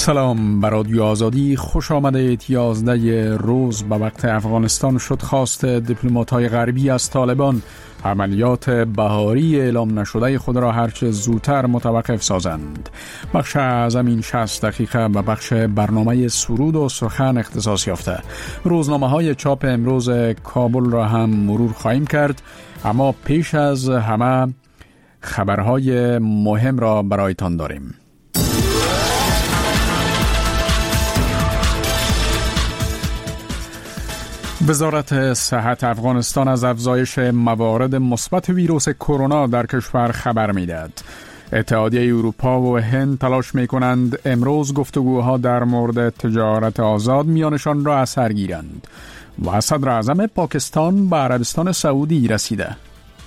سلام، بر رادیو آزادی خوش آمدید. 11 روز به وقت افغانستان شد خواست دیپلمات‌های غربی از طالبان عملیات بهاری اعلام نشده خود را هرچه زودتر متوقف سازند. بخش از این 60 دقیقه به بخش برنامه سرود و سخن اختصاص یافته. روزنامه‌های چاپ امروز کابل را هم مرور خواهیم کرد، اما پیش از همه خبرهای مهم را برایتان داریم. وزارت صحت افغانستان از افزایش موارد مثبت ویروس کرونا در کشور خبر می‌دهد. اتحادیه اروپا و هند تلاش می‌کنند امروز گفتگوها در مورد تجارت آزاد میانشان را اثر گیرند. و صدر اعظم پاکستان به عربستان سعودی رسیده.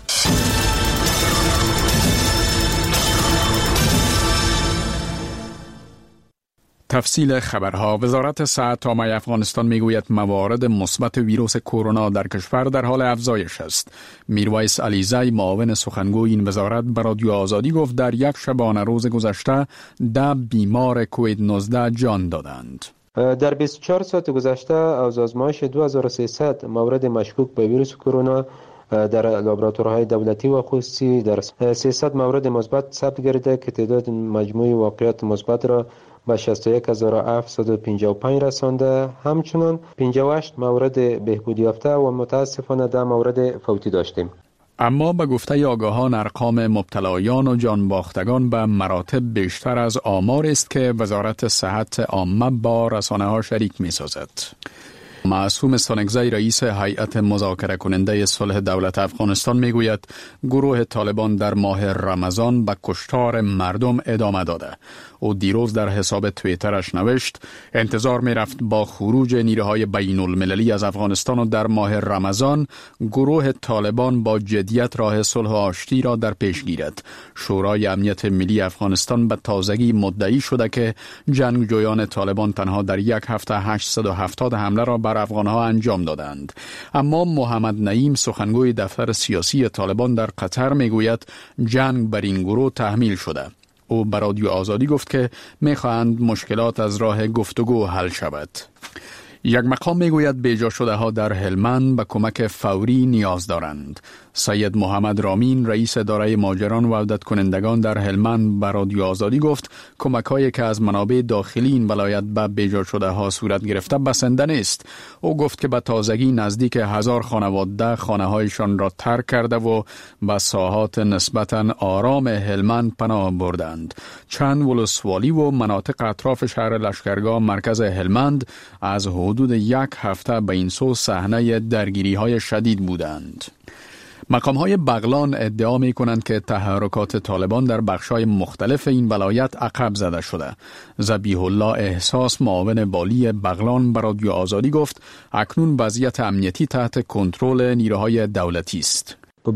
تفصیل خبرها. وزارت صحت عامه افغانستان میگوید موارد مثبت ویروس کرونا در کشور در حال افزایش است. میرویس علیزی معاون سخنگوی این وزارت به رادیو آزادی گفت در یک شبانه روز گذشته 10 بیمار کووید 19 جان دادند. در 24 ساعت گذشته از آزمایش 2300 مورد مشکوک به ویروس کرونا در لابراتوارهای دولتی و خصوصی در 300 مورد مثبت ثبت گردیده که تعداد مجموعی واقعات مثبت را به 61755 رسانده. همچنان 58 مورد بهبود یافته و متاسفانه 10 مورد فوتی داشتیم. اما به گفته آگاهان ارقام مبتلایان و جانباختگان به مراتب بیشتر از آمار است که وزارت صحت عامه با رسانه‌ها شریک می‌سازد. معصوم سانگزی رئیس هیئت مذاکره کننده صلح دولت افغانستان میگوید گروه طالبان در ماه رمضان به کشتار مردم ادامه داده. او دیروز در حساب توییترش نوشت انتظار می رفت با خروج نیروهای بین المللی از افغانستان و در ماه رمضان گروه طالبان با جدیت راه صلح و آشتی را در پیش گیرد. شورای امنیت ملی افغانستان به تازگی مدعی شده که جنگجویان طالبان تنها در یک هفته 870 حمله را بر افغانها انجام دادند. اما محمد نعیم سخنگوی دفتر سیاسی طالبان در قطر میگوید جنگ بر این گروه تحمیل شده. او به رادیو آزادی گفت که میخواهند مشکلات از راه گفتگو حل شود. یک مقام میگوید بیجا شده ها در هلمند به کمک فوری نیاز دارند. سید محمد رامین رئیس اداره مهاجران و عودت کنندگان در هلمند به رادیو آزادی گفت کمک هایی که از منابع داخلی این ولایت به بیجا شده ها صورت گرفته بسنده نیست. او گفت که به تازگی نزدیک 1000 خانواده خانه هایشان را ترک کرده و به ساحات نسبتاً آرام هلمند پناه بردند. چند ولسوالی و مناطق اطراف شهر لشکرگاه مرکز هلمند از حدود یک هفته به این سو صحنه درگیری های شدید بودند. مقام‌های بغلان ادعا می‌کنند که تحرکات طالبان در بخش‌های مختلف این ولایت عقب زده شده. ذبیح الله احساس معاون والی بغلان به رادیو آزادی گفت اکنون وضعیت امنیتی تحت کنترل نیروهای دولتی است.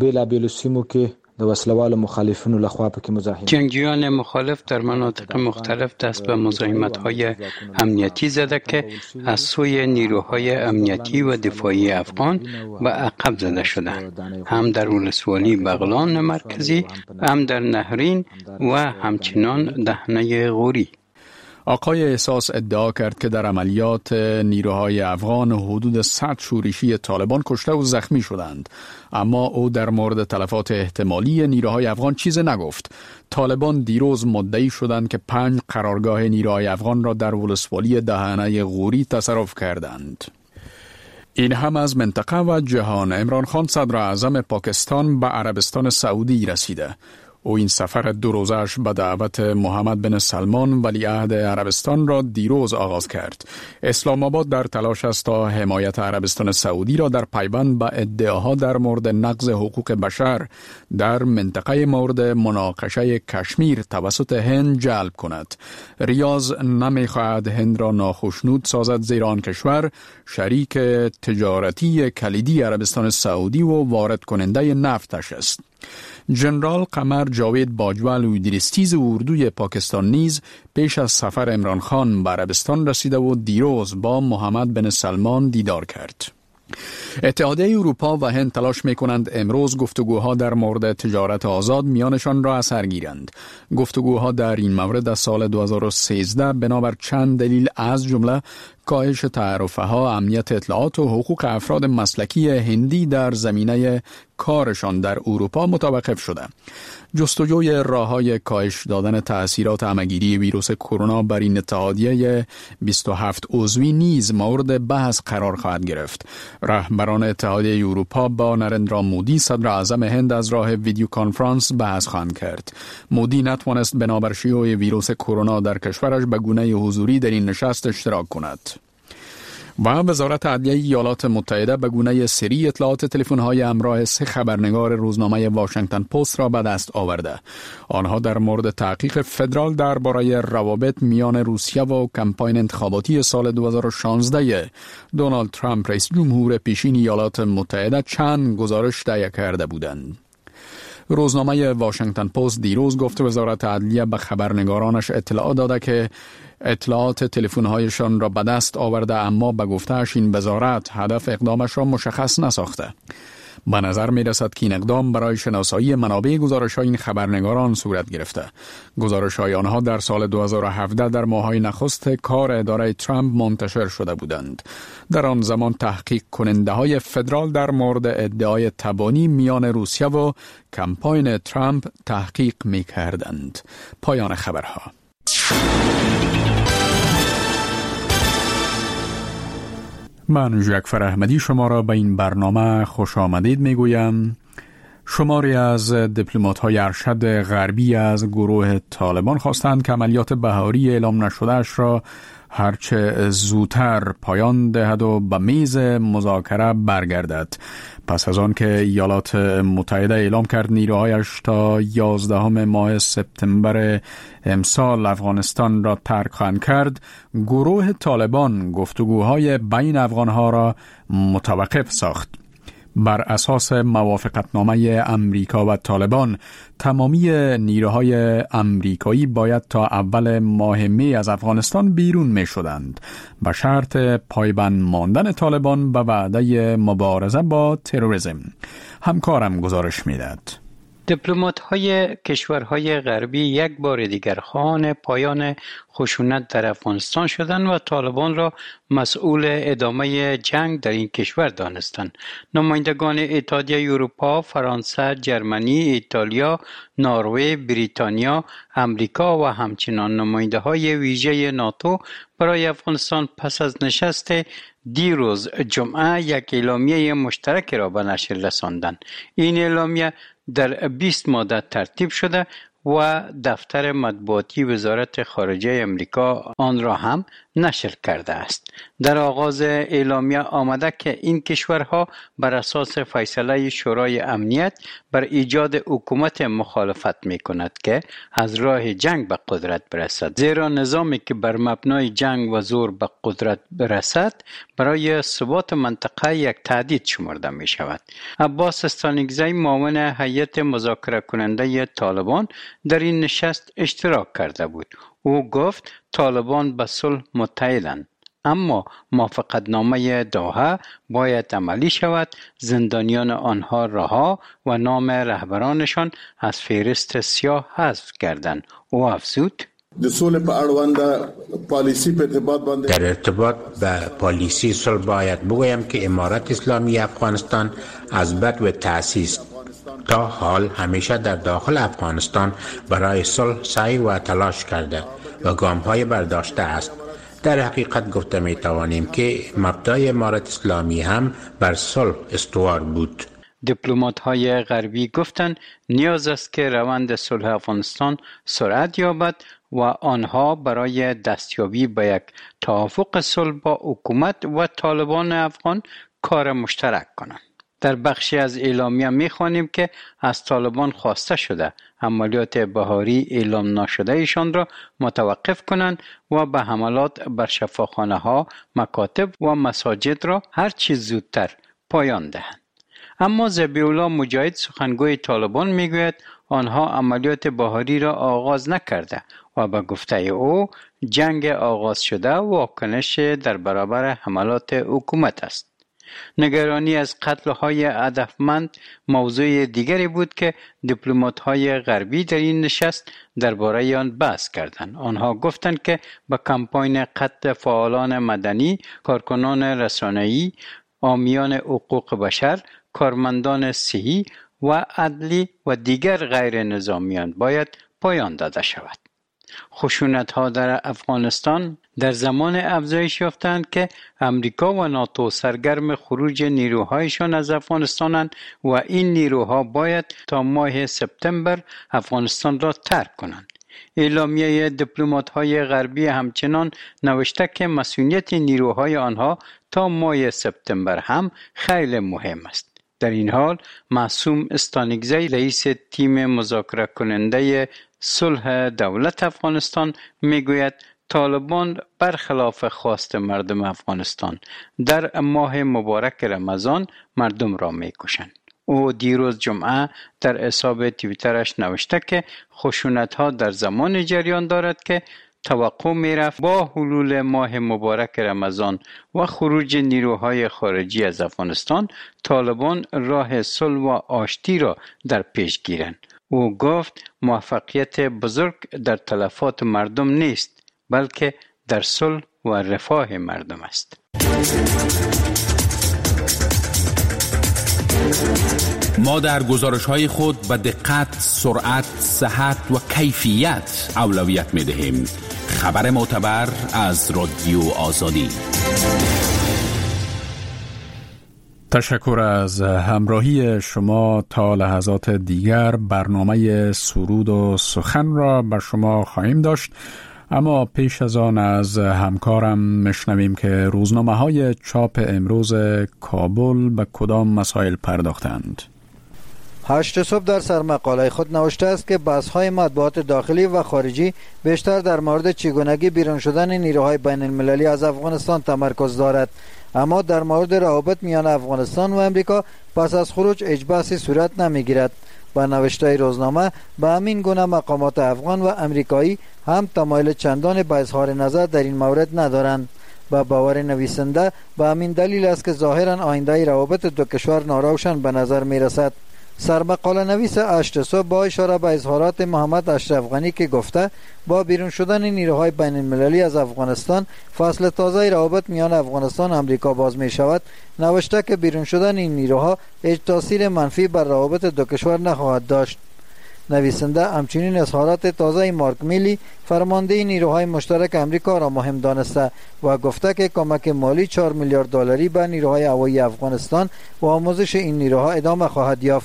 جنگجویان مخالف در مناطق مختلف دست به مزاحمت‌های امنیتی زده که از سوی نیروهای امنیتی و دفاعی افغان به عقب زده شدند، هم در ولسوالی بغلان مرکزی، هم در نهرین و همچنان دهنه غوری. آقای احساس ادعا کرد که در عملیات نیروهای افغان حدود 100 شورشی طالبان کشته و زخمی شدند، اما او در مورد تلفات احتمالی نیروهای افغان چیز نگفت. طالبان دیروز مدعی شدند که 5 قرارگاه نیروهای افغان را در ولسوالی دهنه غوری تصرف کردند. این هم از منطقه و جهان. عمران خان صدر اعظم پاکستان به عربستان سعودی رسیده. او این سفر 2 روزه‌اش به دعوت محمد بن سلمان ولیعهد عربستان را دیروز آغاز کرد. اسلام آباد در تلاش است تا حمایت عربستان سعودی را در پیوند به ادعاها در مورد نقض حقوق بشر در منطقه مورد مناقشه کشمیر توسط هند جلب کند. ریاض نمی‌خواهد هند را ناخشنود سازد، زیرا آن کشور شریک تجارتی کلیدی عربستان سعودی و وارد کننده نفتش است. جنرال قمر جاوید باجوه لویدریستیز اردوی پاکستان نیز پیش از سفر عمران خان به عربستان رسیده و دیروز با محمد بن سلمان دیدار کرد. اتحادیه اروپا و هند تلاش می‌کنند امروز گفتگوها در مورد تجارت آزاد میانشان را اثر گیرند. گفتگوها در این مورد از سال 2013 بنابر چند دلیل از جمله کاهش تعرفه‌ها، امنیت اطلاعات و حقوق افراد مسلکی هندی در زمینه کارشان در اروپا متوقف شده. جستجوی راه‌های کاهش دادن تأثیرات همه‌گیری ویروس کرونا بر این اتحادیه 27 عضوی نیز مورد بحث قرار خواهد گرفت. رهبران اتحادیه اروپا با نرندرا مودی صدر اعظم هند از راه ویدیو کانفرانس بحث خواهند کرد. مودی نتوانست بنابر شیوع ویروس کرونا در کشورش به گونه حضوری در این نشست اشتراک کند. و وزارت عدلیه ایالات متحده به گونه سری اطلاعات تلفن‌های همراه 3 خبرنگار روزنامه واشنگتن پست را به دست آورده. آنها در مورد تحقیق فدرال درباره روابط میان روسیه و کمپاین انتخاباتی سال 2016 دونالد ترامپ رئیس جمهور پیشین ایالات متحده چند گزارش تهیه کرده بودند. روزنامه واشنگتن پست دیروز گفت وزارت عدلیه به خبرنگارانش اطلاع داده که اطلاعات تلفن‌هایشان را به دست آورده، اما به گفته‌اش این وزارت هدف اقدامش را مشخص نساخته. به نظر می رسد که این اقدام برای شناسایی منابع گزارش‌های این خبرنگاران صورت گرفته. گزارش‌های آنها در سال 2017 در ماه‌های نخست کار اداره ترامپ منتشر شده بودند. در آن زمان تحقیق کننده‌های فدرال در مورد ادعای تبانی میان روسیه و کمپاین ترامپ تحقیق می‌کردند. پایان خبرها. من جعفر احمدی شما را به این برنامه خوش آمدید میگویم. شماری از دیپلمات‌های ارشد غربی از گروه طالبان خواستند که عملیات بهاری اعلام نشده‌اش را هرچه زودتر پایان دهد و به میز مذاکره برگردد. پس از آن که ایالات متحده اعلام کرد نیروهایش تا 11 ماه سپتامبر امسال افغانستان را ترک خواهند کرد، گروه طالبان گفتگوهای بین افغانها را متوقف ساخت. بر اساس موافقتنامه امریکا و طالبان، تمامی نیروهای امریکایی باید تا اول ماه می از افغانستان بیرون می شدند، به شرط پایبند ماندن طالبان به وعده مبارزه با تروریسم. همکارم گزارش می داد. دیپلمات‌های کشورهای غربی یک بار دیگر خواهان پایان خشونت در افغانستان شدند و طالبان را مسئول ادامه جنگ در این کشور دانستند. نمایندگان اتحادیه اروپا، فرانسه، جرمنی، ایتالیا، نروژ، بریتانیا، امریکا و همچنین نماینده‌های ویژه ناتو برای افغانستان پس از نشست دیروز جمعه یک اعلامیه مشترک را به نشر رساندند. این اعلامیه در 20 ماده ترتیب شده و دفتر مطبوعاتی وزارت خارجه امریکا آن را هم نشر کرده است. در آغاز اعلامیه آمده که این کشورها بر اساس فیصله شورای امنیت بر ایجاد حکومت مخالفت می کند که از راه جنگ به قدرت برسد، زیرا نظامی که بر مبنای جنگ و زور به قدرت برسد برای ثبات منطقه یک تهدید شمرده می شود. عباس استانکزی معاون هیئت مذاکره کننده طالبان در این نشست اشتراک کرده بود. او گفت طالبان به صلح متحدند، اما موافقتنامه دوحه باید عملی شود، زندانیان آنها رها و نام رهبرانشان از فهرست سیاه حذف کردند. او افزود: در ارتباط به پالیسی صلح باید بگویم که امارت اسلامی افغانستان از بدو تأسیس تا حال همیشه در داخل افغانستان برای صلح سعی و تلاش کرده و گام‌های برداشته است. در حقیقت گفته می توانیم که مبدأ امارت اسلامی هم بر صلح استوار بود. دیپلمات‌های غربی گفتند نیاز است که روند صلح افغانستان سرعت یابد و آنها برای دستیابی به یک توافق صلح با حکومت و طالبان افغان کار مشترک کنند. در بخشی از اعلامیه می‌خوانیم که از طالبان خواسته شده عملیات بهاری اعلام نشده ایشان را متوقف کنند و به حملات بر شفاخانه‌ها، مکاتب و مساجد را هر چیز زودتر پایان دهند. اما ذبیح الله مجاهد سخنگوی طالبان میگوید آنها عملیات بهاری را آغاز نکرده و به گفته او جنگ آغاز شده واکنش در برابر حملات حکومت است. نگرانی از قتل‌های هدفمند موضوع دیگری بود که دیپلمات‌های غربی در این نشست درباره آن بحث کردند. آنها گفتند که با کمپاین قتل فعالان مدنی، کارکنان رسانه‌ای، حامیان حقوق بشر، کارمندان صحی و عدلی و دیگر غیر نظامیان باید پایان داده شود. خشونت‌ها در افغانستان در زمان افزایش یافتند که امریکا و ناتو سرگرم خروج نیروهایشان از افغانستانند و این نیروها باید تا ماه سپتامبر افغانستان را ترک کنند. اعلامیه دیپلمات‌های غربی همچنان نوشته که مسئولیت نیروهای آنها تا ماه سپتامبر هم خیلی مهم است. در این حال معصوم استانکزی رئیس تیم مذاکره کننده صلح دولت افغانستان میگوید طالبان برخلاف خواست مردم افغانستان در ماه مبارک رمضان مردم را میکشند. او دیروز جمعه در حساب توییترش نوشته که خشونت‌ها در زمان جریان دارد که توقع می‌رفت با حلول ماه مبارک رمضان و خروج نیروهای خارجی از افغانستان طالبان راه صلح و آشتی را در پیش گیرند. او گفت موفقیت بزرگ در تلفات مردم نیست بلکه در صلح و رفاه مردم است. ما در گزارش‌های خود به دقت، سرعت، صحت و کیفیت اولویت می‌دهیم. خبر معتبر از رادیو آزادی. تشکر از همراهی شما. تا لحظات دیگر برنامه سرود و سخن را بر شما خواهیم داشت، اما پیش از آن از همکارم میشنویم که روزنامه‌های چاپ امروز کابل به کدام مسائل پرداختند. 8 صبح در سرمقاله خود نوشته است که بحث‌های مطبوعات داخلی و خارجی بیشتر در مورد چگونگی بیرون شدن نیروهای بین المللی از افغانستان تمرکز دارد، اما در مورد روابط میان افغانستان و امریکا پس از خروج هیچ بحثی صورت نمیگیرد. با نوشته روزنامه به همین گونه مقامات افغان و امریکایی هم تمایل چندان به اظهار نظر در این مورد ندارند. با باور نویسنده به همین دلیل است که ظاهرا آینده روابط دو کشور ناروشن به نظر می رسد. سرمقاله نویس 8 صبح با اشاره به اظهارات محمد اشرف غنی که گفته با بیرون شدن نیروهای بین المللی از افغانستان فصل تازه روابط میان افغانستان و امریکا باز می شود، نوشته که بیرون شدن این نیروها هیچ تاثیر منفی بر روابط دو کشور نخواهد داشت. نویسنده همچنین اظهارات تازه مارک میلی فرمانده نیروهای مشترک امریکا را مهم دانسته و گفته که کمک مالی 4 میلیارد دلاری به نیروهای هوایی افغانستان و آموزش این نیروها ادامه خواهد یافت.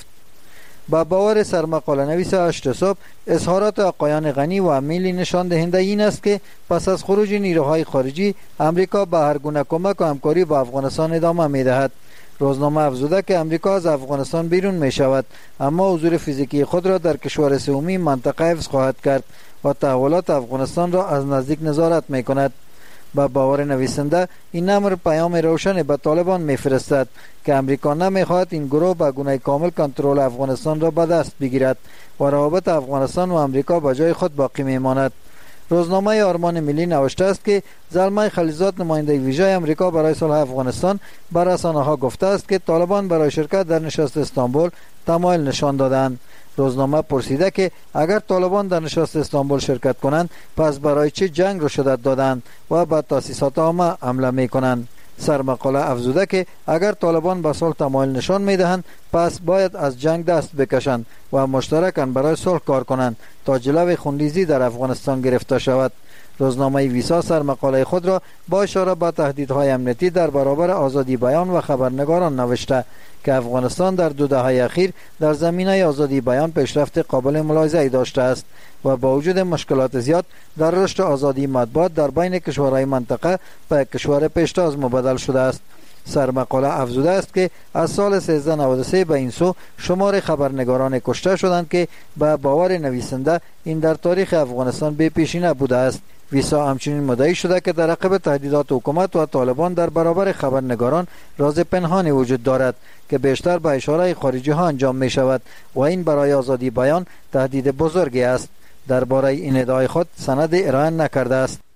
با باور سرمقاله نویس 8 صبح اظهارات آقایان غنی و میلی نشان دهنده این است که پس از خروج نیروهای خارجی امریکا به هر گونه کمک و همکاری با افغانستان ادامه می‌دهد. روزنامه افزوده که امریکا از افغانستان بیرون می شود، اما حضور فیزیکی خود را در کشور سومی منطقه حفظ خواهد کرد و تحولات افغانستان را از نزدیک نظارت می کند. با باور نویسنده این امر پیام روشن به طالبان می فرستد که امریکا نمی خواهد این گروه به گونه کامل کنترل افغانستان را به دست بگیرد و روابط افغانستان و امریکا به جای خود باقی می ماند. روزنامه آرمان ملی نوشته است که زلمه خلیزاد نماینده ویژه امریکا برای صلح افغانستان بر رسانه‌ها گفته است که طالبان برای شرکت در نشست استانبول تمایل نشان دادند. روزنامه پرسیده که اگر طالبان در نشست استانبول شرکت کنند پس برای چه جنگ را شدت دادند و به تاسیسات عامه حمله می‌کنند. سرمقاله افزوده که اگر طالبان به صلح تمایل نشان می‌دهند پس باید از جنگ دست بکشند و مشترکاً برای صلح کار کنند تا جلوی خونریزی در افغانستان گرفته شود. روزنامه ویسا سرمقاله خود را با اشاره به تهدیدهای امنیتی در برابر آزادی بیان و خبرنگاران نوشته که افغانستان در 2 دهه اخیر در زمینه آزادی بیان پیشرفت قابل ملاحظه‌ای داشته است و با وجود مشکلات زیاد در رشد آزادی مطبوعات در بین کشورهای منطقه به کشور پیشتاز مبدل شده است. سرمقاله افزوده است که از سال 1393 به این سو شمار خبرنگاران کشته شدند که به باور نویسنده این در تاریخ افغانستان بی پیشی نبوده است. ویسا همچنین مدعی شده که در عقب تهدیدات حکومت و طالبان در برابر خبرنگاران راز پنهانی وجود دارد که بیشتر به اشاره خارجی ها انجام می شود و این برای آزادی بیان تهدید بزرگی است. درباره این ادعای خود سند ارائه نکرده است.